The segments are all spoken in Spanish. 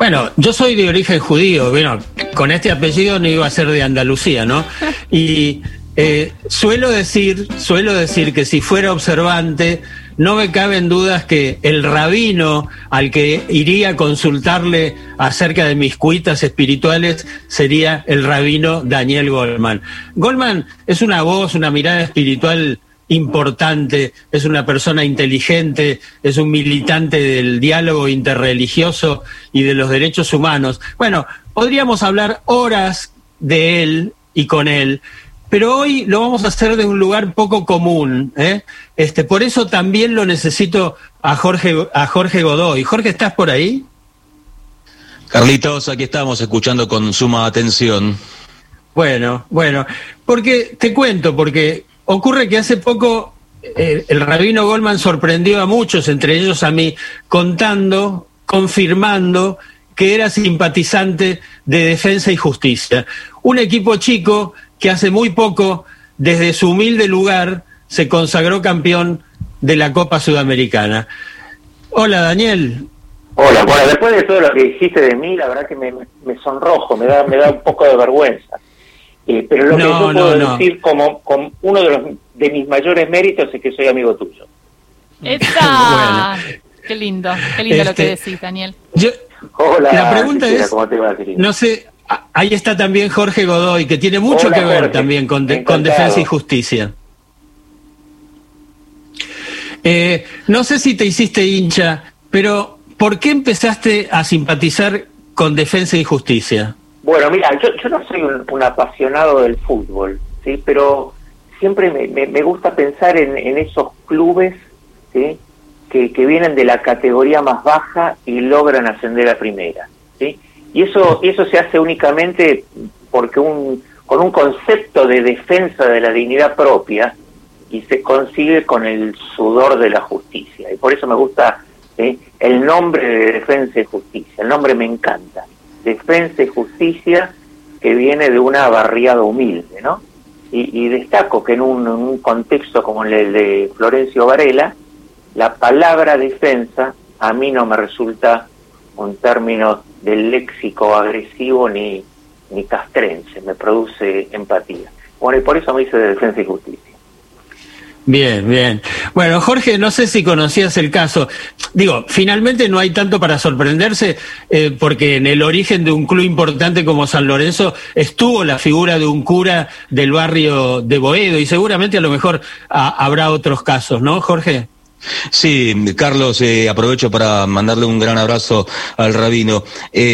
Bueno, yo soy de origen judío, bueno, con este apellido no iba a ser de Andalucía, ¿no? Y suelo decir que si fuera observante, no me caben dudas que el rabino al que iría a consultarle acerca de mis cuitas espirituales sería el rabino Daniel Goldman. Goldman es una voz, una mirada espiritual importante, es una persona inteligente, es un militante del diálogo interreligioso y de los derechos humanos. Bueno, podríamos hablar horas de él y con él, pero hoy lo vamos a hacer de un lugar poco común, ¿eh? Por eso también lo necesito a Jorge Godoy. Jorge, ¿estás por ahí? Carlitos, aquí estamos escuchando con suma atención. Bueno, porque te cuento, porque ocurre que hace poco el rabino Goldman sorprendió a muchos, entre ellos a mí, confirmando que era simpatizante de Defensa y Justicia. Un equipo chico que hace muy poco, desde su humilde lugar, se consagró campeón de la Copa Sudamericana. Hola, Daniel. Hola, bueno, después de todo lo que dijiste de mí, la verdad que me sonrojo, me da un poco de vergüenza. Pero lo que yo puedo decir como uno de mis mayores méritos es que soy amigo tuyo. ¡Esa! Bueno. Qué lindo lo que decís, Daniel. Hola, la pregunta es, ¿cómo te va, no sé, ahí está también Jorge Godoy, que tiene mucho que ver Jorge, también con Defensa y Justicia. No sé si te hiciste hincha, pero ¿por qué empezaste a simpatizar con Defensa y Justicia? Bueno, mira, yo no soy un apasionado del fútbol, ¿sí? Pero siempre me gusta pensar en esos clubes, ¿sí? que vienen de la categoría más baja y logran ascender a primera, ¿sí? Y eso se hace únicamente porque con un concepto de defensa de la dignidad propia, y se consigue con el sudor de la justicia. Y por eso me gusta el nombre de Defensa y Justicia. El nombre me encanta. Defensa y Justicia, que viene de una barriada humilde, ¿no? Y destaco que en un contexto como el de Florencio Varela, la palabra defensa a mí no me resulta un término del léxico agresivo ni castrense, me produce empatía. Bueno, y por eso me hice de Defensa y Justicia. Bien. Bueno, Jorge, no sé si conocías el caso. Digo, finalmente no hay tanto para sorprenderse, porque en el origen de un club importante como San Lorenzo estuvo la figura de un cura del barrio de Boedo, y seguramente a lo mejor habrá otros casos, ¿no, Jorge? Sí, Carlos, aprovecho para mandarle un gran abrazo al rabino.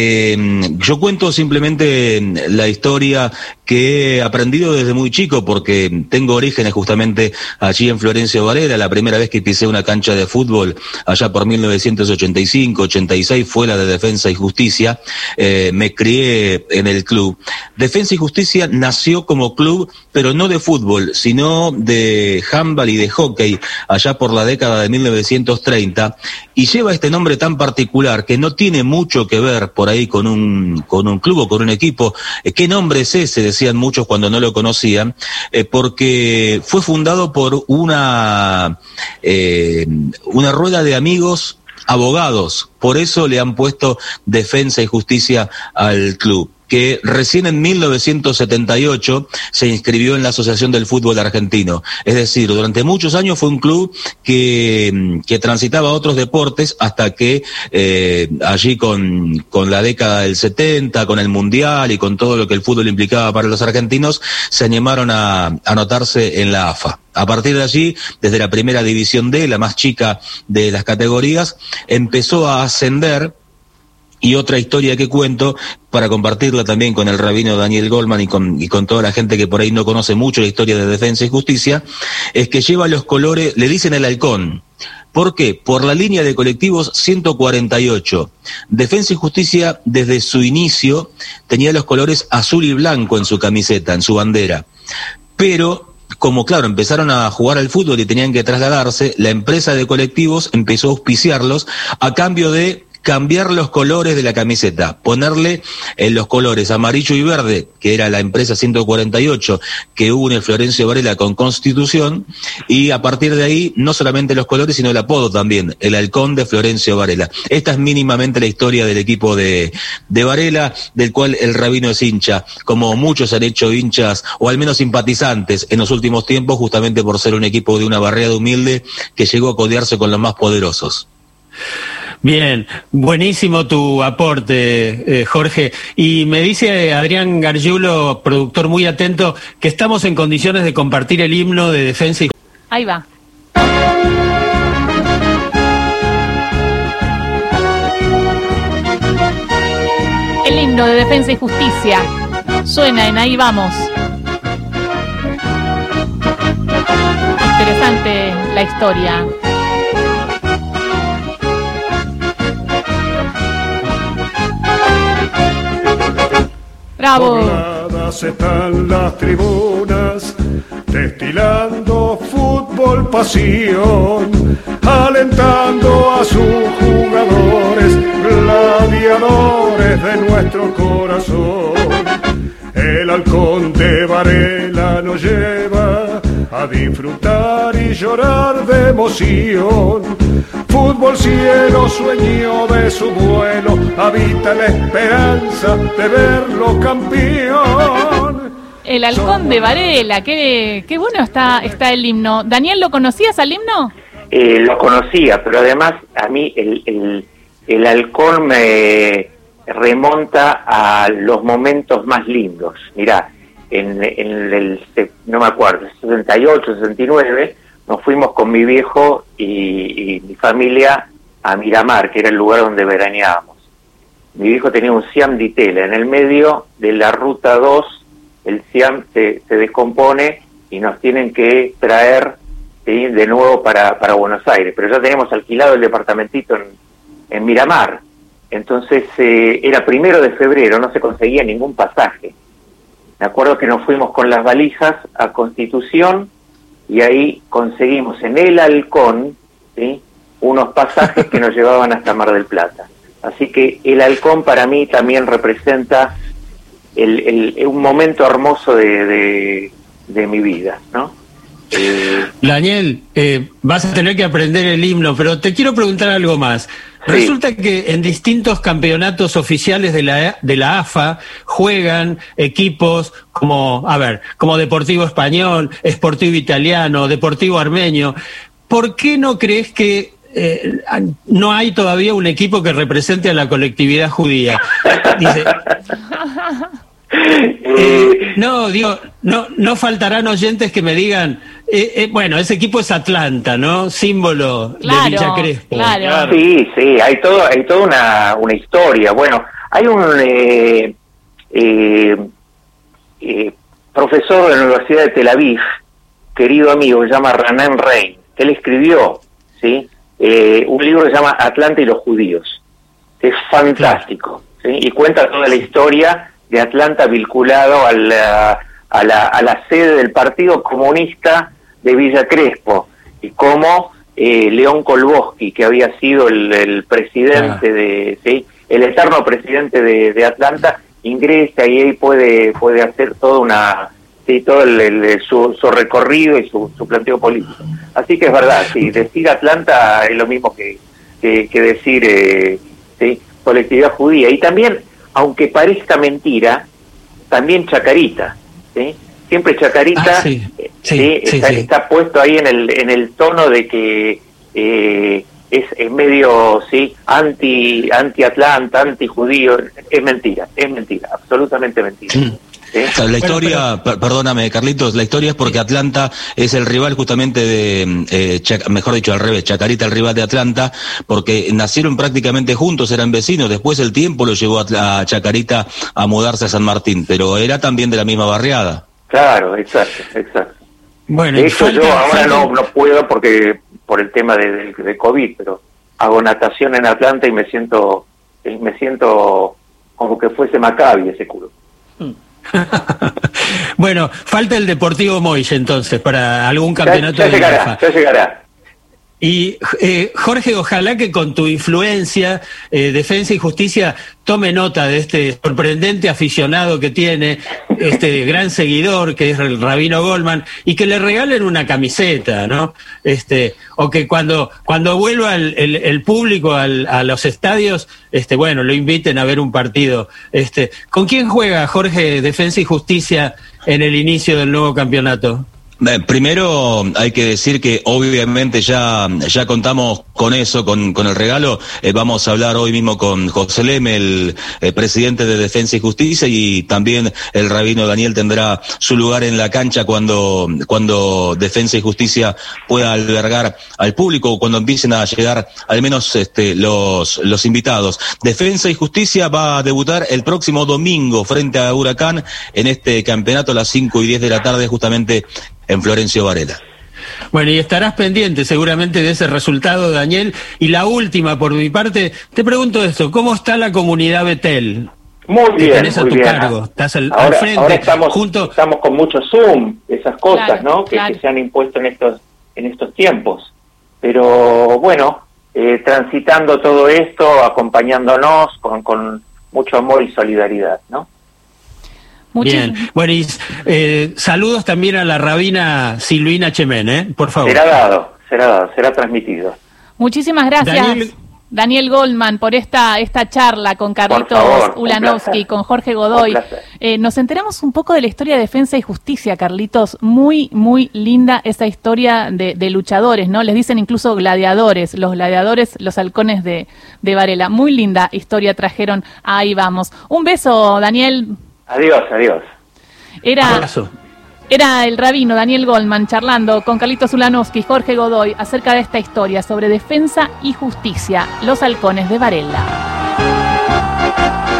Yo cuento simplemente la historia que he aprendido desde muy chico, porque tengo orígenes justamente allí en Florencio Varela. La primera vez que pisé una cancha de fútbol, allá por 1985-86, fue la de Defensa y Justicia. Me crié en el club. Defensa y Justicia nació como club, pero no de fútbol, sino de handball y de hockey, allá por la década de 1930, y lleva este nombre tan particular que no tiene mucho que ver por ahí con un club o con un equipo. ¿Qué nombre es ese?, decían muchos cuando no lo conocían, porque fue fundado por una rueda de amigos abogados. Por eso le han puesto Defensa y Justicia al club, que recién en 1978 se inscribió en la Asociación del Fútbol Argentino. Es decir, durante muchos años fue un club que transitaba otros deportes, hasta que allí con la década del 70, con el Mundial y con todo lo que el fútbol implicaba para los argentinos, se animaron a anotarse en la AFA. A partir de allí, desde la primera división D, la más chica de las categorías, empezó a ascender. Y otra historia que cuento, para compartirla también con el rabino Daniel Goldman y con toda la gente que por ahí no conoce mucho la historia de Defensa y Justicia, es que lleva los colores, le dicen el halcón. ¿Por qué? Por la línea de colectivos 148. Defensa y Justicia, desde su inicio, tenía los colores azul y blanco en su camiseta, en su bandera. Pero como claro, empezaron a jugar al fútbol y tenían que trasladarse, la empresa de colectivos empezó a auspiciarlos a cambio de cambiar los colores de la camiseta, ponerle los colores amarillo y verde, que era la empresa 148 que une Florencio Varela con Constitución, y a partir de ahí no solamente los colores sino el apodo también, el Halcón de Florencio Varela. Esta es mínimamente la historia del equipo de Varela, del cual el Rabino es hincha, como muchos han hecho hinchas o al menos simpatizantes en los últimos tiempos, justamente por ser un equipo de una barriada humilde que llegó a codearse con los más poderosos. Bien, buenísimo tu aporte, Jorge. Y me dice Adrián Gargiulo, productor muy atento, que estamos en condiciones de compartir el himno de Defensa y... Ahí va. El himno de Defensa y Justicia suena en Ahí Vamos. Interesante la historia. ¡Bravo! Pobladas están las tribunas, destilando fútbol pasión, alentando a sus jugadores, gladiadores de nuestro corazón. El Halcón de Varela nos lleva a disfrutar y llorar de emoción. Fútbol cielo, sueño de su vuelo, habita la esperanza de verlo campeón. El Halcón de Varela, qué bueno está el himno. Daniel, ¿lo conocías al himno? Lo conocía, pero además a mí el Halcón me remonta a los momentos más lindos. Mirá, en el, no me acuerdo, 68, 69, nos fuimos con mi viejo y mi familia a Miramar, que era el lugar donde veraneábamos. Mi viejo tenía un Siam di tela. En el medio de la ruta 2, el Siam se descompone y nos tienen que traer, ¿sí?, de nuevo para Buenos Aires. Pero ya tenemos alquilado el departamentito en Miramar. Entonces era 1 de febrero, no se conseguía ningún pasaje. Me acuerdo que nos fuimos con las valijas a Constitución y ahí conseguimos en el Halcón, ¿sí?, unos pasajes que nos llevaban hasta Mar del Plata. Así que el Halcón para mí también representa un momento hermoso de mi vida, ¿no? Daniel, vas a tener que aprender el himno, pero te quiero preguntar algo más. Sí. Resulta que en distintos campeonatos oficiales de la AFA juegan equipos como Deportivo Español, Sportivo Italiano, Deportivo Armenio. ¿Por qué no crees que no hay todavía un equipo que represente a la colectividad judía? Dice... no faltarán oyentes que me digan, bueno, ese equipo es Atlanta, ¿no? Símbolo de Villa Crespo. Claro. Sí, hay toda una historia. Bueno, hay un profesor de la Universidad de Tel Aviv, querido amigo, que se llama Ranan Rein, que él escribió, ¿sí?, un libro que se llama Atlanta y los judíos, que es fantástico, ¿sí?, y cuenta toda la historia de Atlanta vinculado a la sede del Partido Comunista de Villa Crespo, y cómo León Kolboski, que había sido el presidente ¿sí?, el eterno presidente de Atlanta, ingresa y ahí puede hacer toda todo su recorrido y su planteo político. Así que es verdad, sí, decir Atlanta es lo mismo que decir ¿sí?, colectividad judía. Y también, aunque parezca mentira, también Chacarita, ¿sí? Siempre Chacarita está puesto ahí en el tono de que es medio, ¿sí?, anti Atlanta, anti judío. Es mentira, absolutamente mentira. ¿Sí? La historia, perdóname, Carlitos, la historia es porque Atlanta es el rival justamente de, mejor dicho, al revés, Chacarita el rival de Atlanta, porque nacieron prácticamente juntos, eran vecinos, después el tiempo lo llevó a Chacarita a mudarse a San Martín, pero era también de la misma barriada. Claro, exacto. Bueno, de hecho, yo ahora no puedo porque por el tema de COVID, pero hago natación en Atlanta y me siento como que fuese Maccabi ese culo. Bueno, falta el Deportivo Moille entonces para algún campeonato ya llegará. Y Jorge, ojalá que con tu influencia, Defensa y Justicia tome nota de este sorprendente aficionado que tiene, este gran seguidor que es el Rabino Goldman, y que le regalen una camiseta, ¿no? O que cuando vuelva el público a los estadios, bueno, lo inviten a ver un partido. ¿Con quién juega Jorge Defensa y Justicia en el inicio del nuevo campeonato? Primero hay que decir que obviamente ya contamos con eso, con el regalo. Vamos a hablar hoy mismo con José Leme, el presidente de Defensa y Justicia, y también el rabino Daniel tendrá su lugar en la cancha cuando Defensa y Justicia pueda albergar al público, o cuando empiecen a llegar al menos los invitados. Defensa y Justicia va a debutar el próximo domingo frente a Huracán en este campeonato a las 5:10 de la tarde, justamente en Florencio Varela. Bueno, y estarás pendiente seguramente de ese resultado, Daniel. Y la última, por mi parte, te pregunto esto: ¿cómo está la comunidad Betel? Muy bien, tenés a tu cargo, estás al frente. Ahora estamos con mucho Zoom, esas cosas, claro, ¿no? Que se han impuesto en estos tiempos. Pero bueno, transitando todo esto, acompañándonos con mucho amor y solidaridad, ¿no? Bien, bueno, y saludos también a la rabina Silvina Chemen, por favor. Será transmitido. Muchísimas gracias, Daniel Goldman, por esta charla con Carlitos Ulanovsky, con Jorge Godoy. Nos enteramos un poco de la historia de Defensa y Justicia, Carlitos. Muy, muy linda esa historia de luchadores, ¿no? Les dicen incluso gladiadores, los halcones de Varela. Muy linda historia trajeron. Ahí vamos. Un beso, Daniel. Adiós. Era el rabino Daniel Goldman charlando con Carlitos Ulanovsky y Jorge Godoy acerca de esta historia sobre Defensa y Justicia, los halcones de Varela.